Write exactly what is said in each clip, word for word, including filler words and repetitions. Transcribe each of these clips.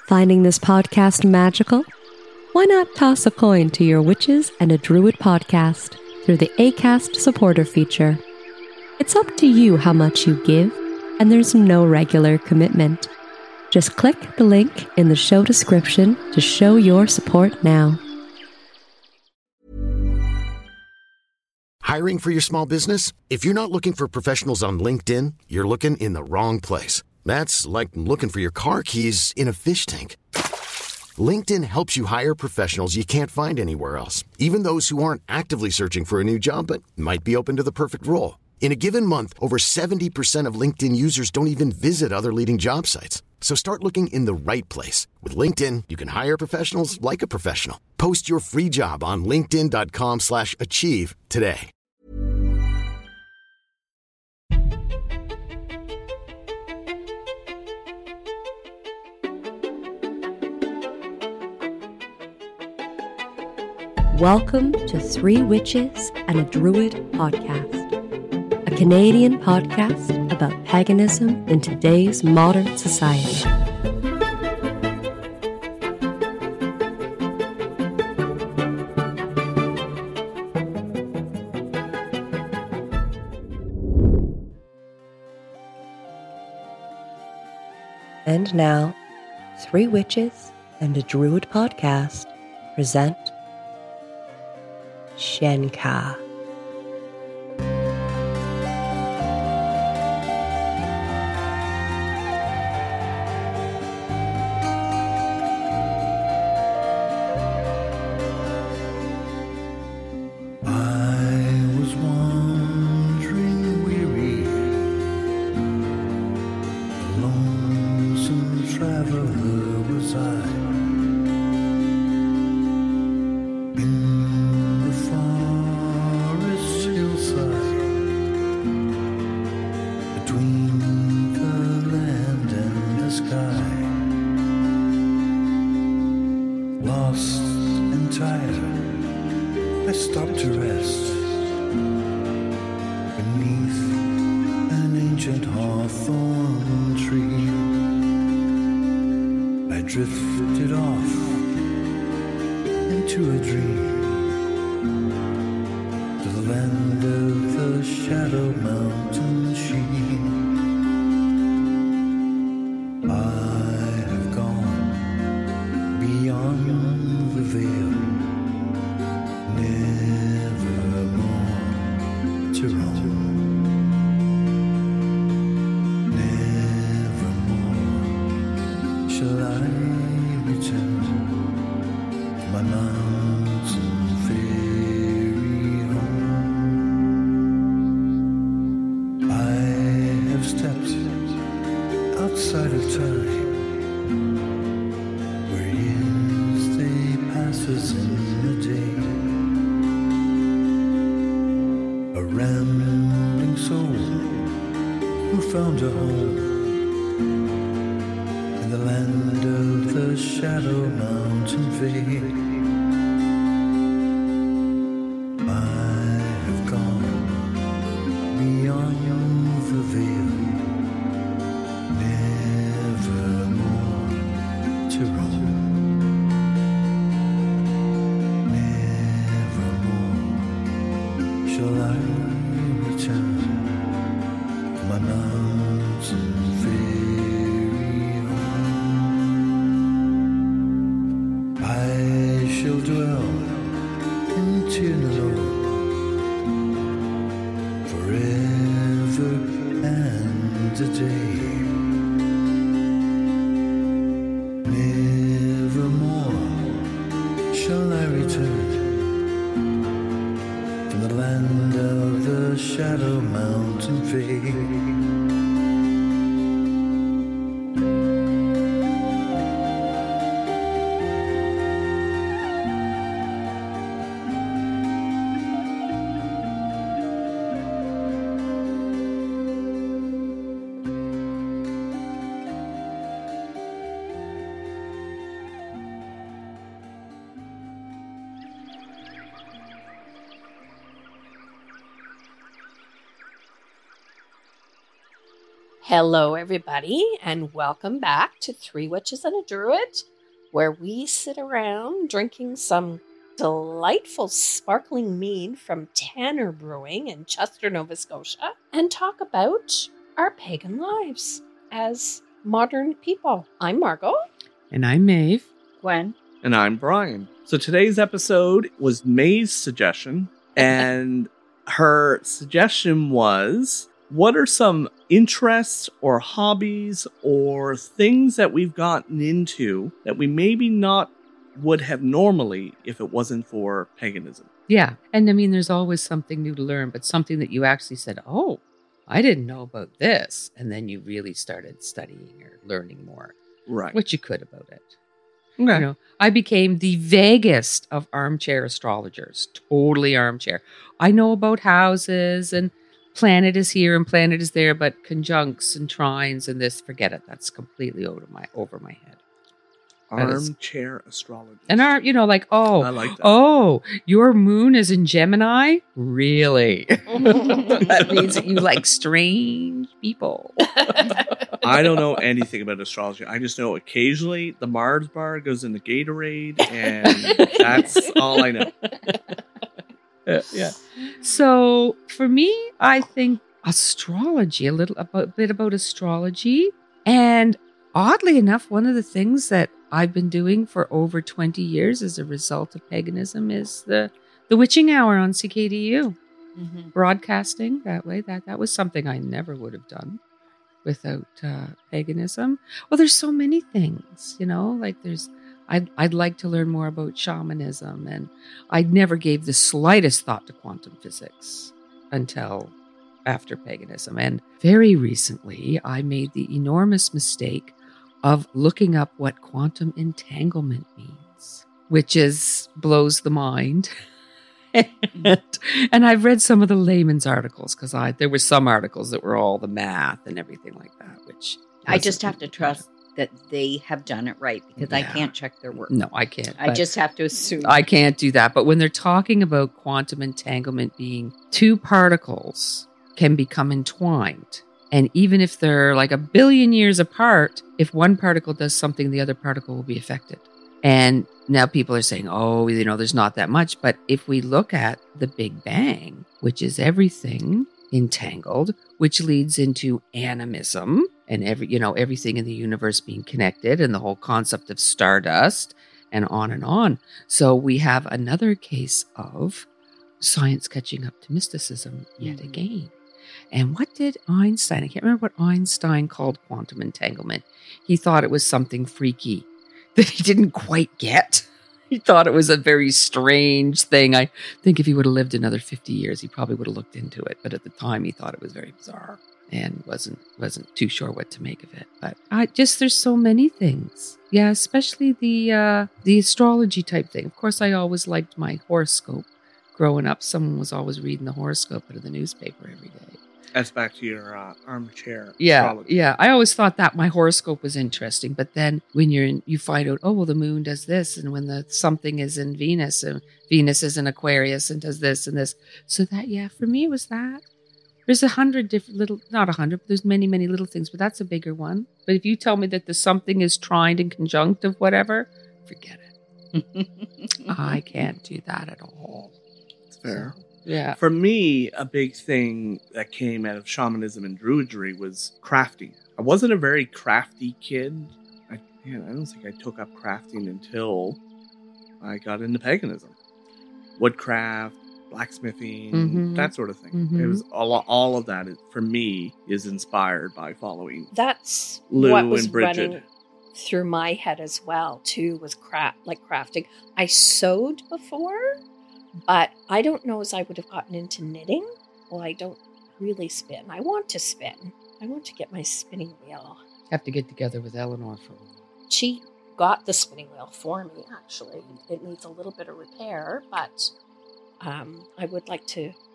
Finding this podcast magical? Why not toss a coin to your Witches and a Druid podcast through the Acast supporter feature? It's up to you how much you give, and there's no regular commitment. Just click the link in the show description to show your support now. Hiring for your small business? If you're not looking for professionals on LinkedIn, you're looking in the wrong place. That's like looking for your car keys in a fish tank. LinkedIn helps you hire professionals you can't find anywhere else, even those who aren't actively searching for a new job but might be open to the perfect role. In a given month, over seventy percent of LinkedIn users don't even visit other leading job sites. So start looking in the right place. With LinkedIn, you can hire professionals like a professional. Post your free job on linkedin.com slash achieve today. Welcome to Three Witches and a Druid podcast, a Canadian podcast about paganism in today's modern society. And now, Three Witches and a Druid podcast present Shenka. Drifted off into a dream to the land of the Shadow Mountain sheen. I have gone beyond the veil, never more to roam. Shall I return to my mountain fairy home? I have stepped outside of time, where years they pass as in a day. A rambling soul who found a home in the land of the Shadow Mountain Vale. I have gone beyond the veil, never more to roam, never more shall I return to my mountain fairy home. I shall dwell in Tirnalore forever and a day. Never Hello, everybody, and welcome back to Three Witches and a Druid, where we sit around drinking some delightful sparkling mead from Tanner Brewing in Chester, Nova Scotia, and talk about our pagan lives as modern people. I'm Margot. And I'm Maeve. Gwen. And I'm Brian. So today's episode was Maeve's suggestion, and her suggestion was, what are some interests or hobbies or things that we've gotten into that we maybe not would have normally if it wasn't for paganism? Yeah. And I mean, there's always something new to learn, but something that you actually said, oh, I didn't know about this. And then you really started studying or learning more. Right. What you could about it. Okay. You know, I became the vaguest of armchair astrologers. Totally armchair. I know about houses and planet is here and planet is there, but conjuncts and trines and this, forget it. That's completely over my over my head. Armchair astrology. And our, you know, like, oh, I like that. Oh, your moon is in Gemini? Really? That means that you like strange people. I don't know anything about astrology. I just know occasionally the Mars bar goes into Gatorade, and that's all I know. Uh, yeah. So for me, I think astrology, a little about, a bit about astrology. And oddly enough, one of the things that I've been doing for over twenty years as a result of paganism is the, the witching hour on C K D U. Mm-hmm. Broadcasting that way. That, that was something I never would have done without uh, paganism. Well, there's so many things, you know, like there's, I'd, I'd like to learn more about shamanism, and I never gave the slightest thought to quantum physics until after paganism. And very recently, I made the enormous mistake of looking up what quantum entanglement means, which is blows the mind. and, and I've read some of the layman's articles because I there were some articles that were all the math and everything like that, which I just have to trust that they have done it right because yeah. I can't check their work. No, I can't. I just have to assume. I can't do that. But when they're talking about quantum entanglement being two particles can become entwined, and even if they're like a billion years apart, if one particle does something, the other particle will be affected. And now people are saying, oh, you know, there's not that much. But if we look at the Big Bang, which is everything entangled, which leads into animism and every, you know, everything in the universe being connected and the whole concept of stardust and on and on. So we have another case of science catching up to mysticism yet mm-hmm. again. And what did Einstein, I can't remember what Einstein called quantum entanglement. He thought it was something freaky that he didn't quite get. He thought it was a very strange thing. I think if he would have lived another fifty years, he probably would have looked into it. But at the time, he thought it was very bizarre and wasn't wasn't too sure what to make of it. But I just, there's so many things. Yeah, especially the uh, the astrology type thing. Of course, I always liked my horoscope. Growing up, someone was always reading the horoscope out of the newspaper every day. That's back to your uh, armchair yeah, astrology. Yeah, I always thought that my horoscope was interesting. But then when you're in, you find out, oh, well, the moon does this. And when the something is in Venus, and Venus is in Aquarius and does this and this. So that, yeah, for me, it was that. There's a hundred different little, not a hundred, but there's many, many little things. But that's a bigger one. But if you tell me that the something is trined and conjunct of whatever, forget it. I can't do that at all. It's fair. So, yeah. For me, a big thing that came out of shamanism and druidry was crafting. I wasn't a very crafty kid. I, man, I don't think I took up crafting until I got into paganism. Woodcraft, blacksmithing, mm-hmm. that sort of thing. Mm-hmm. It was all, all of that, is, for me, is inspired by following That's Lou what was and Bridget. running through my head as well, too, was craft, like crafting. I sewed before, but I don't know as I would have gotten into knitting. Well, I don't really spin. I want to spin. I want to get my spinning wheel. Have to get together with Eleanor for a while. She got the spinning wheel for me, actually. It needs a little bit of repair, but um, I would like to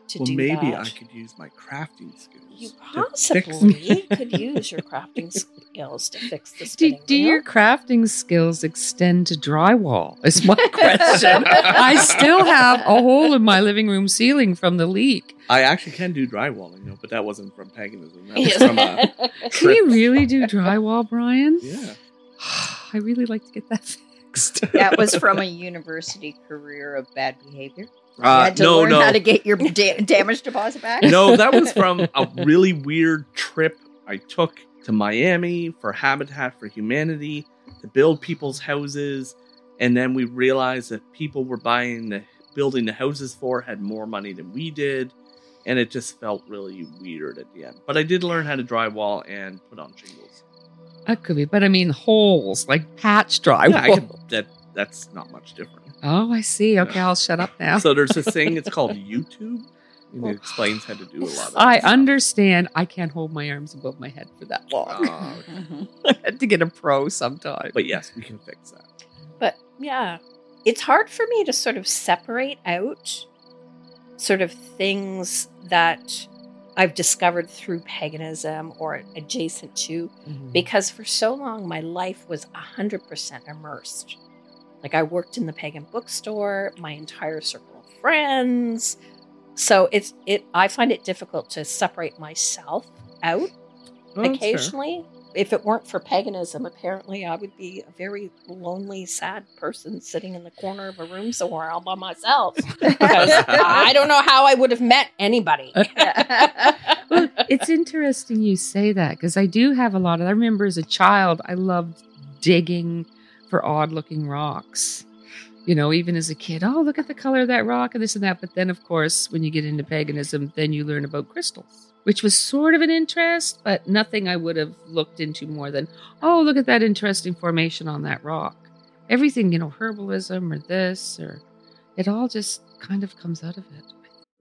to well, do maybe that. I could use my crafting skills. You to fix possibly could use your crafting skills to fix the Do, spinning do wheel. your crafting skills extend to drywall? Is my question. I still have a hole in my living room ceiling from the leak. I actually can do drywalling, though, but that wasn't from paganism. That was Yes. from a Can trip. you really do drywall, Brian? Yeah. I really like to get that fixed. That was from a university career of bad behavior. You Uh, had to no, learn no. how to get your da- damage deposit back. No, that was from a really weird trip I took to Miami for Habitat for Humanity to build people's houses. And then we realized that people were buying the building the houses for had more money than we did. And it just felt really weird at the end. But I did learn how to drywall and put on shingles. That could be, but I mean holes, like patch drywall. Yeah, I could, that that's not much different. Oh, I see. Okay, I'll shut up now. So there's this thing, it's called YouTube. And it explains how to do a lot of that I stuff. understand. I can't hold my arms above my head for that long. Oh, okay. Mhm. I had to get a pro sometime. But yes, we can fix that. But yeah, it's hard for me to sort of separate out sort of things that I've discovered through paganism or adjacent to, Mhm. because for so long my life was one hundred percent immersed. Like I worked in the pagan bookstore, my entire circle of friends. So it's it I find it difficult to separate myself out Oh, that's fair. occasionally. If it weren't for paganism, apparently I would be a very lonely, sad person sitting in the corner of a room somewhere all by myself. Because I don't know how I would have met anybody. Well, it's interesting you say that because I do have a lot of. I remember as a child, I loved digging for odd looking rocks. You know, even as a kid, oh, look at the color of that rock and this and that. But then, of course, when you get into paganism, then you learn about crystals, which was sort of an interest, but nothing I would have looked into more than, oh, look at that interesting formation on that rock. Everything, you know, herbalism or this or it all just kind of comes out of it.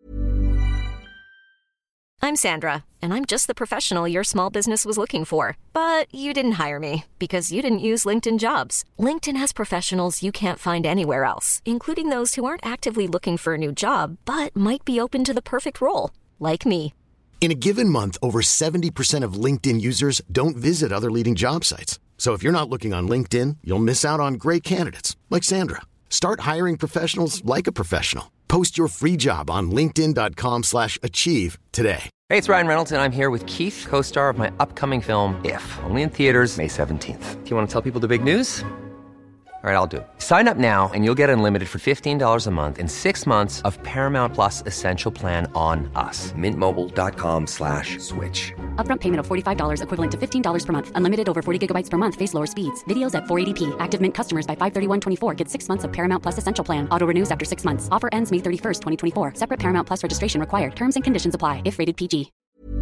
I'm Sandra, and I'm just the professional your small business was looking for. But you didn't hire me because you didn't use LinkedIn Jobs. LinkedIn has professionals you can't find anywhere else, including those who aren't actively looking for a new job, but might be open to the perfect role, like me. In a given month, over seventy percent of LinkedIn users don't visit other leading job sites. So if you're not looking on LinkedIn, you'll miss out on great candidates like Sandra. Start hiring professionals like a professional. Post your free job on linkedin.com slash achieve today. Hey, it's Ryan Reynolds, and I'm here with Keith, co-star of my upcoming film, If, only in theaters May seventeenth. Do you want to tell people the big news? All right, I'll do it. Sign up now and you'll get unlimited for fifteen dollars a month and six months of Paramount Plus Essential Plan on us. Mintmobile.com slash switch. Upfront payment of forty-five dollars equivalent to fifteen dollars per month. Unlimited over forty gigabytes per month. Face lower speeds. Videos at four eighty p. Active Mint customers by five thirty-one twenty-four get six months of Paramount Plus Essential Plan. Auto renews after six months. Offer ends May thirty-first, twenty twenty-four. Separate Paramount Plus registration required. Terms and conditions apply if rated P G.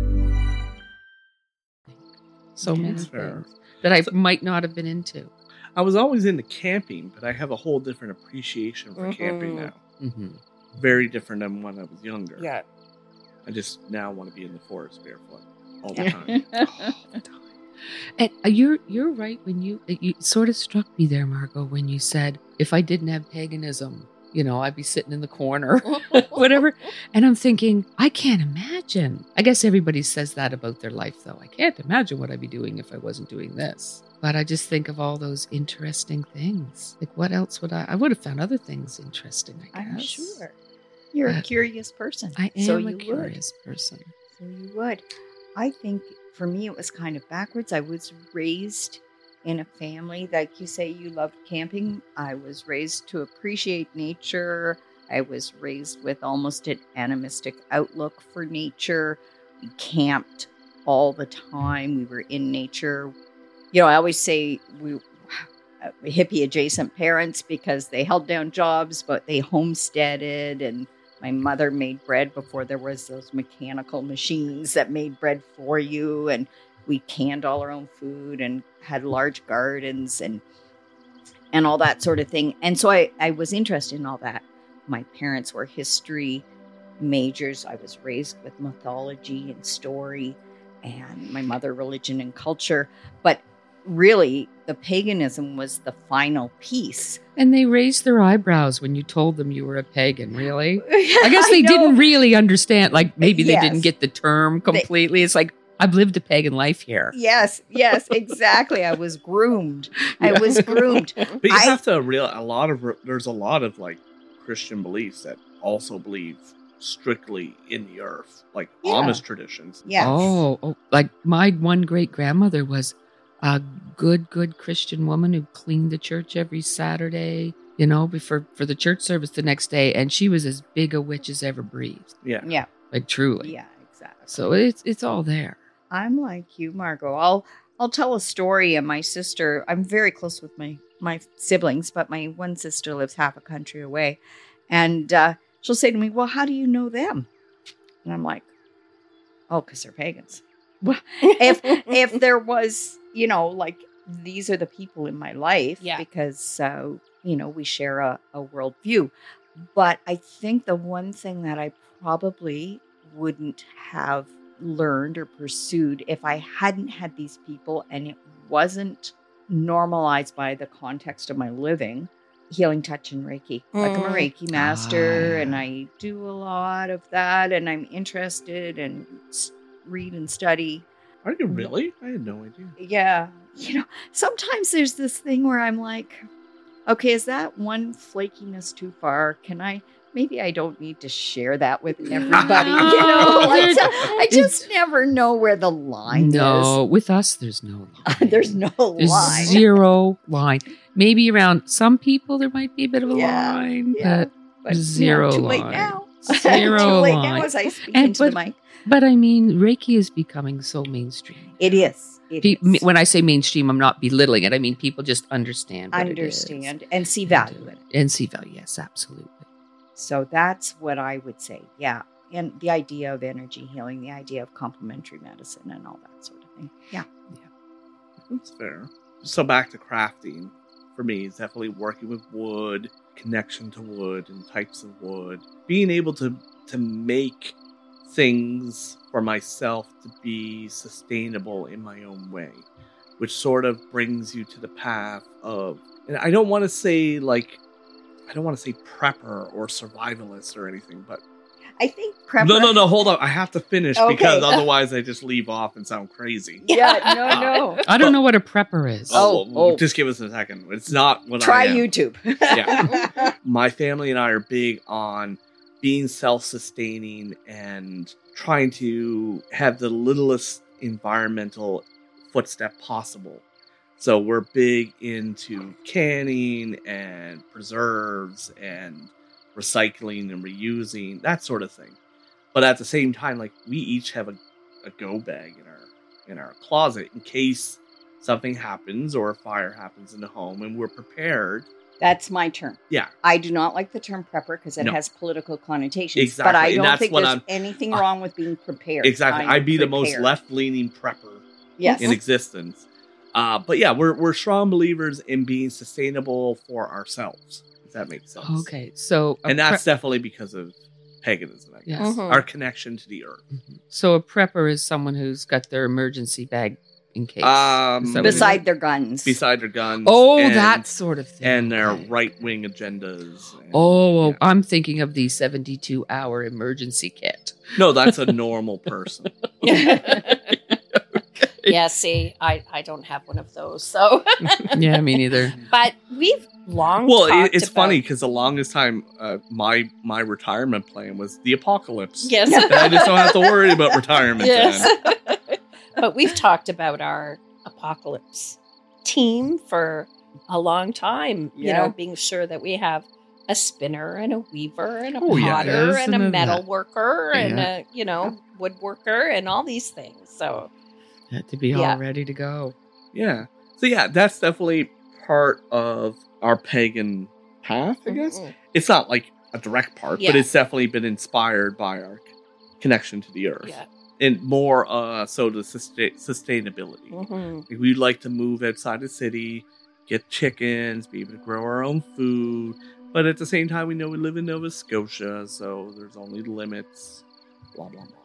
So many That's fair. things that I might not have been into. I was always into camping, but I have a whole different appreciation for Mhm. camping now. Mm-hmm. Very different than when I was younger. Yeah. I just now want to be in the forest barefoot all the time. And uh, you're you're right when you it, you sort of struck me there, Margot, when you said if I didn't have paganism, you know, I'd be sitting in the corner, whatever. And I'm thinking, I can't imagine. I guess everybody says that about their life, though. I can't imagine what I'd be doing if I wasn't doing this. But I just think of all those interesting things. Like, what else would I? I would have found other things interesting, I guess. I'm sure. You're a Uh, curious person. I am so a you curious person. Would. So you would. I think for me it was kind of backwards. I was raised in a family, like you say, you loved camping. I was raised to appreciate nature. I was raised with almost an animistic outlook for nature. We camped all the time. We were in nature. You know, I always say we hippie adjacent parents because they held down jobs, but they homesteaded, and my mother made bread before there was those mechanical machines that made bread for you, and we canned all our own food and had large gardens and and all that sort of thing. And so I, I was interested in all that. My parents were history majors. I was raised with mythology and story, and my mother religion and culture. But really, the paganism was the final piece. And they raised their eyebrows when you told them you were a pagan, really? I guess they know. didn't really understand. Like, maybe Yes. they didn't get the term completely. It's like, I've lived a pagan life here. Yes, yes, exactly. I was groomed. I was groomed. But you I- have to realize a lot of there's a lot of like Christian beliefs that also believe strictly in the earth, like Yeah. Amish traditions. Yes. Oh, oh, like my one great grandmother was a good, good Christian woman who cleaned the church every Saturday, you know, before for the church service the next day, and she was as big a witch as ever breathed. Yeah. Yeah. Like truly. Yeah, exactly. So it's it's all there. I'm like you, Margot. I'll I'll tell a story, and my sister. I'm very close with my my siblings, but my one sister lives half a country away, and uh, she'll say to me, "Well, how do you know them?" And I'm like, "Oh, because they're pagans." Well, if if there was, you know, like these are the people in my life, Yeah. because uh, you know we share a, a worldview. But I think the one thing that I probably wouldn't have learned or pursued if I hadn't had these people and it wasn't normalized by the context of my living, healing touch and Reiki. Like I'm a Mm. Reiki master Ah. and I do a lot of that and I'm interested and s- read and study. Are you really? I had no idea. Yeah. You know, sometimes there's this thing where I'm like, okay, is that one flakiness too far? Can I, maybe I don't need to share that with everybody. You know, like, so I just never know where the line No, with us, there's no line. is. There's no There's line. zero line. Maybe around some people there might be a bit of a Yeah, line, yeah. but But zero no, too late line. now. Zero too late line. now as I speak And- into the but- mic. but I mean, Reiki is becoming so mainstream. It is. It Pe- is. When I say mainstream, I'm not belittling it. I mean, people just understand. What Understand it and see is. value in it. And see value. Yes, absolutely. So that's what I would say. Yeah. And the idea of energy healing, the idea of complementary medicine and all that sort of thing. Yeah. That's fair. So back to crafting. For me, it's definitely working with wood, connection to wood and types of wood. Being able to to make things for myself to be sustainable in my own way, which sort of brings you to the path of, and I don't want to say like, I don't want to say prepper or survivalist or anything, but I think prepper. no, no, no, hold on. I have to finish Okay. because otherwise I just leave off and sound crazy. Yeah, no, no. I don't know what a prepper is. Oh, Oh, well, oh. just give us a second. It's not what Try I am. YouTube. Yeah. My family and I are big on being self-sustaining and trying to have the littlest environmental footstep possible. So we're big into canning and preserves and recycling and reusing, that sort of thing. But at the same time, like we each have a, a go bag in our in our closet in case something happens or a fire happens in the home and we're prepared. That's my term. Yeah. I do not like the term prepper because it No. has political connotations. Exactly, But I and don't that's think what there's I'm- anything uh, wrong with being prepared. Exactly. I'm I'd be the most prepared. left-leaning prepper Yes. in existence. Uh, but yeah, we're we're strong believers in being sustainable for ourselves. If that makes sense. Okay, so a And that's pre- definitely because of paganism. I guess. Yes. Mhm. Our connection to the earth. so a prepper is someone who's got their emergency bag in case. Um, Is that what it is? Beside their guns. Beside their guns. Oh, and, that sort of thing. and their Okay. right-wing agendas. and- Oh, yeah. I'm thinking of the seventy-two hour emergency kit. No, that's a normal person. Yeah, see, I, I don't have one of those. So, Yeah, me neither. but we've long Well, talked it, it's about- funny because the longest time, uh, my my retirement plan was the apocalypse. Yes. And I just don't have to worry about retirement. Then. Yes. But we've talked about our apocalypse team for a long time, you Yeah. know, being sure that we have a spinner and a weaver and a Oh, yeah. potter Yes, and a and a- metal worker and Yeah. a, you know, woodworker and all these things. So, Had to be Yeah. all ready to go. Yeah. So yeah, that's definitely part of our pagan path, I guess. Mhm. It's not like a direct part, but Yeah. it's definitely been inspired by our connection to the earth. yeah. And more uh, so the sustain- sustainability. Mhm. Like, we'd like to move outside the city, get chickens, be able to grow our own food. But at the same time, we know we live in Nova Scotia, so there's only limits. Blah, blah, blah.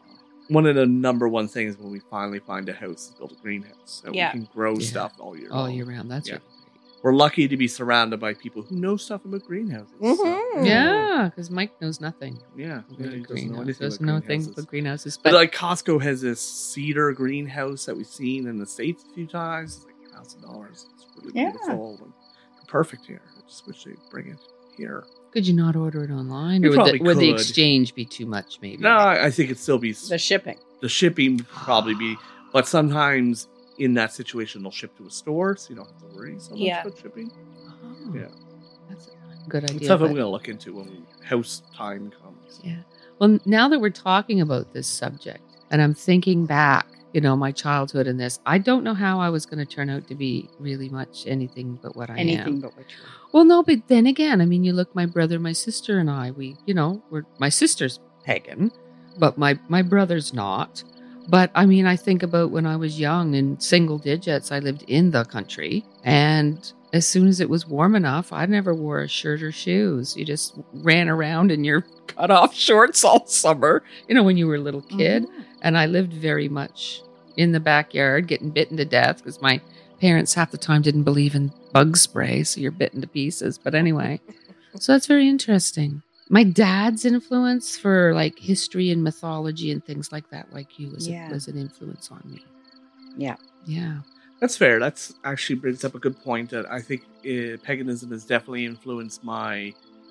one of the number one things when we finally find a house is build a greenhouse. So Yeah. we can grow Yeah. stuff all year all long. year round. That's Yeah. really great. We're lucky to be surrounded by people who know stuff about greenhouses. So, Mhm. Yeah, because Mike knows nothing. yeah. about yeah, he doesn't know greenhouse. anything Doesn't about know things greenhouses. about greenhouses. But But like Costco has this cedar greenhouse that we've seen in the States a few times. It's like a thousand dollars. It's really Yeah. beautiful and perfect here. I just wish they'd bring it here. could you not order it online, You or would the, probably would the could. exchange be too much? Maybe. No, I I think it'd still be The shipping. the shipping would probably be, but sometimes in that situation they'll ship to a store, so you don't have to worry so much Yeah. about shipping. Oh, Yeah. that's a good It's idea. stuff I'm but- going to look into when house time comes. Yeah. Well, now that we're talking about this subject, and I'm thinking back, you know, my childhood and this, I don't know how I was going to turn out to be really much anything but what I Anything am. but what you are. Well, no, but then again, I mean, you look, my brother, my sister, and I, we, you know, we're my sister's pagan, but my my brother's not. But I mean, I think about when I was young in single digits, I lived in the country, and as soon as it was warm enough, I never wore a shirt or shoes. You just ran around in your cut off shorts all summer, you know, when you were a little kid. Mhm. And I lived very much in the backyard, getting bitten to death because my parents half the time didn't believe in bug spray, so you're bitten to pieces. But anyway, so that's very interesting. My dad's influence for like history and mythology and things like that, like you, was, Yeah. a, was an influence on me. Yeah. Yeah. That's fair. That's actually brings up a good point that I think uh, paganism has definitely influenced my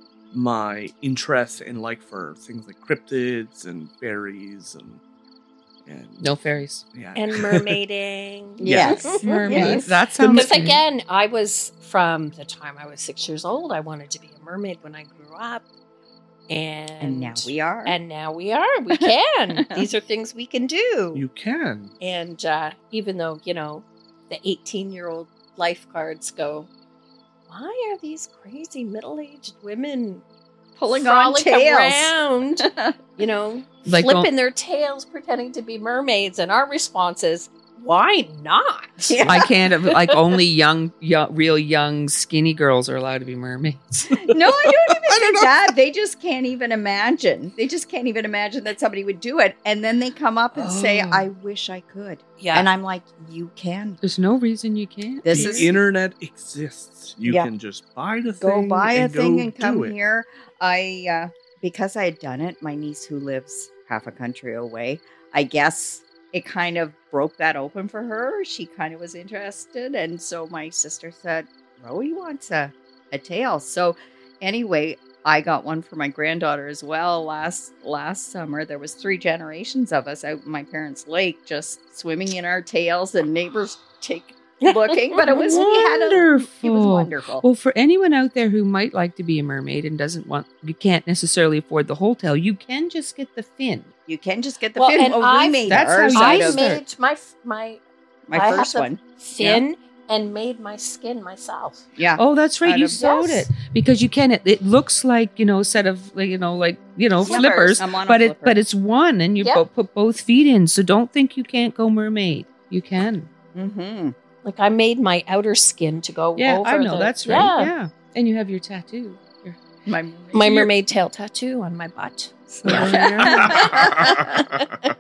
my interest in like for things like cryptids and fairies and and No fairies. yeah And mermaiding. Yes. Mermaid. Yes. That sounds Because good. again, I was from the time I was six years old. I wanted to be a mermaid when I grew up, and And now we are. And now we are. We can. These are things we can do. you can. And uh, even though you know, the eighteen-year-old lifeguards go, why are these crazy middle-aged women Pulling on frolic tails. around? You know, Like, flipping don't- their tails, pretending to be mermaids, and our response is, why not? I can't, like, only young, young, real young, skinny girls are allowed to be mermaids. No, I don't even think that. They just can't even imagine. They just can't even imagine that somebody would do it. And then they come up and say, Oh. I wish I could. Yeah. And I'm like, you can. There's no reason you can't. This the is internet exists. You Yeah. can just buy the go thing, buy a and thing go and do come it. here. I uh because I had done it, my niece who lives half a country away, I guess it kind of broke that open for her. She kind of was interested. And so my sister said, Rowie wants a, a tail. So anyway, I got one for my granddaughter as well last last summer. There was three generations of us out in my parents' lake just swimming in our tails, and neighbors take looking. But it was we had a, it was Wonderful. wonderful. Well, for anyone out there who might like to be a mermaid and doesn't want, you can't necessarily afford the whole tail, you can just get the fin. You can just get the Well, fin. and Oh, we I- made That's how ours you out I of start. made my my my I first have the one. fin and made my skin myself. Yeah. Oh, that's right. Out You of- sewed Yes. it because you can. It, it looks like, you know, a set of, like, you know, like, you know, Flippers. flippers, I'm on a but it flipper. but it's one, and you Yep. bo- put both feet in. So don't think you can't go mermaid. You can. Mm-hmm. Like I made my outer skin to go Yeah, over I know. the- That's right. Yeah. And you have your tattoo. Your- My My mermaid tail tattoo on my butt. So, yeah.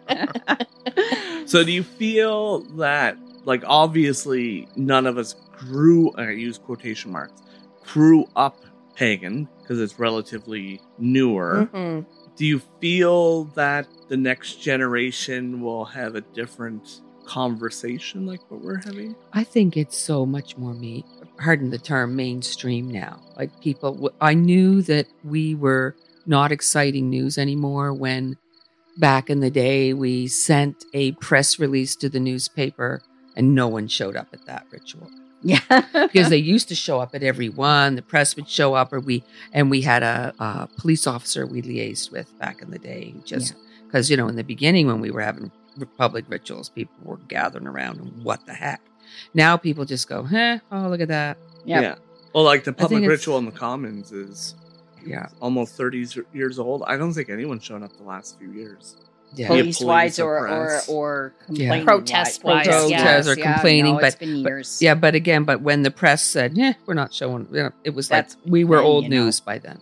So do you feel that, like, obviously none of us grew, I use quotation marks, grew up pagan because it's relatively newer. Mhm. Do you feel that the next generation will have a different conversation like what we're having? I think it's so much more me, pardon the term, mainstream now. Like people, w- I knew that we were not exciting news anymore when back in the day we sent a press release to the newspaper and no one showed up at that ritual. Yeah. Because they used to show up at every one, the press would show up, or we, and we had a, a police officer we liaised with back in the day, just because, you know, in the beginning when we were having public rituals, people were gathering around and what the heck. Now people just go, huh, oh, look at that. Yep. Yeah. Well, like the I think public it's- ritual in the Commons is Yeah. almost thirty years old. I don't think anyone's shown up the last few years. Yeah. Police police wise or or, or, press. or Yeah. complaining Protest-wise, Protest, yeah. Protest or yeah, complaining, no, it's but- been but- years. Yeah, but again, but when the press said, yeah, we're not showing, you know, it was That's like we were then, old you know. news by then. I don't know.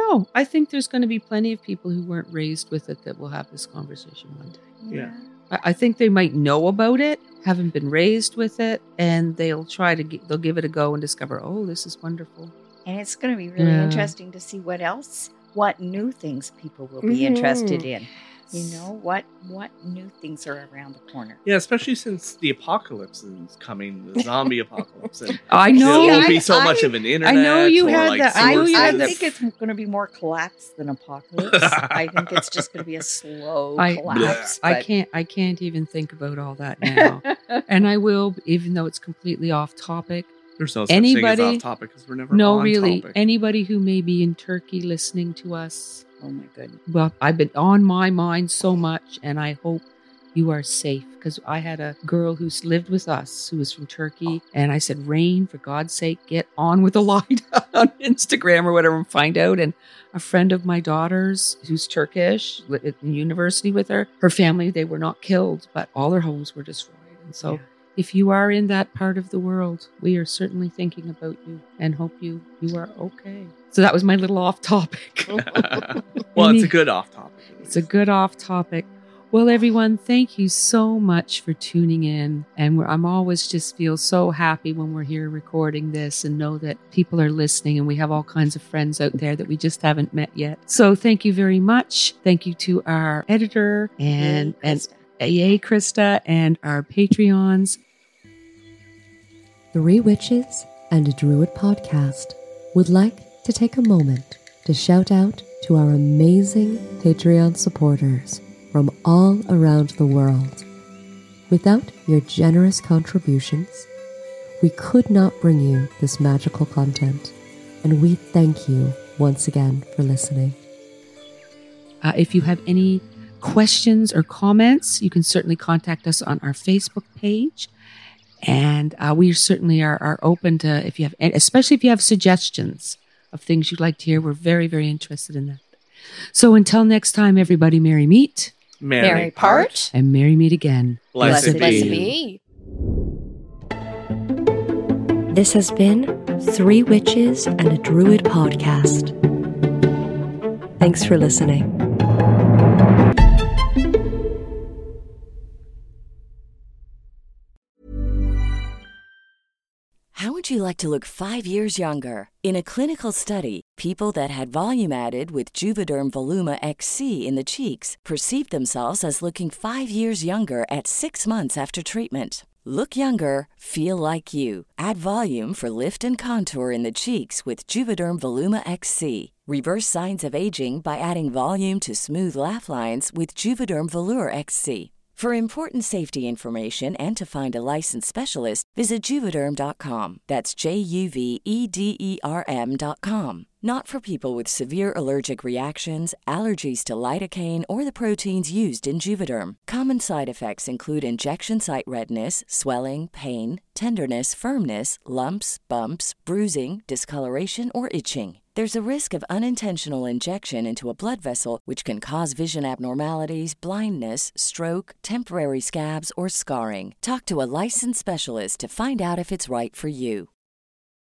know. I think there's going to be plenty of people who weren't raised with it that will have this conversation one day. Yeah. I, I think they might know about it, haven't been raised with it, and they'll try to, get, they'll give it a go and discover, oh, this is wonderful. And it's going to be really Yeah. interesting to see what else, what new things people will be Mhm. interested in. You know, what what new things are around the corner. Yeah, especially since the apocalypse is coming, the zombie apocalypse. And I know. there won't I- be so I- much of an internet. know you or had like that- I know I, you I had that- think it's going to be more collapse than apocalypse. I think it's just going to be a slow I- collapse. I but- can't. I can't even think about all that now, and I will, even though it's completely off topic. There's no such Anybody- thing as off topic because we're never No, on really, topic. anybody who may be in Turkey listening to us. Oh my goodness. Well, I've been on my mind so much, and I hope you are safe, because I had a girl who's lived with us who was from Turkey, and I said, Rain, for God's sake, get on with the lie on Instagram or whatever and find out. And a friend of my daughter's who's Turkish, in university with her, her family, they were not killed, but all their homes were destroyed. And so Yeah. if you are in that part of the world, we are certainly thinking about you and hope you you are okay. So that was my little off topic. well, Any- it's a good off topic. It's a good off topic. Well, everyone, thank you so much for tuning in. And we're, I'm always just feel so happy when we're here recording this and know that people are listening, and we have all kinds of friends out there that we just haven't met yet. So thank you very much. Thank you to our editor and, Yay, and Krista. yay, Krista, and our Patreons. Three Witches and a Druid podcast would like to take a moment to shout out to our amazing Patreon supporters from all around the world. Without your generous contributions, we could not bring you this magical content, and we thank you once again for listening. Uh, if you have any questions or comments, you can certainly contact us on our Facebook page. And uh, we certainly are, are open to, if you have, especially if you have suggestions of things you'd like to hear, we're very, very interested in that. So until next time, everybody, merry meet Mary, Mary part. and merry meet again. Blessed, Blessed be. be. This has been Three Witches and a Druid podcast. Thanks for listening. How would you like to look five years younger? In a clinical study, people that had volume added with Juvederm Voluma X C in the cheeks perceived themselves as looking five years younger at six months after treatment. Look younger, feel like you. Add volume for lift and contour in the cheeks with Juvederm Voluma X C. Reverse signs of aging by adding volume to smooth laugh lines with Juvederm Volure X C. For important safety information and to find a licensed specialist, visit Juvederm dot com. That's J U V E D E R M dot com. Not for people with severe allergic reactions, allergies to lidocaine, or the proteins used in Juvederm. Common side effects include injection site redness, swelling, pain, tenderness, firmness, lumps, bumps, bruising, discoloration, or itching. There's a risk of unintentional injection into a blood vessel, which can cause vision abnormalities, blindness, stroke, temporary scabs, or scarring. Talk to a licensed specialist to find out if it's right for you.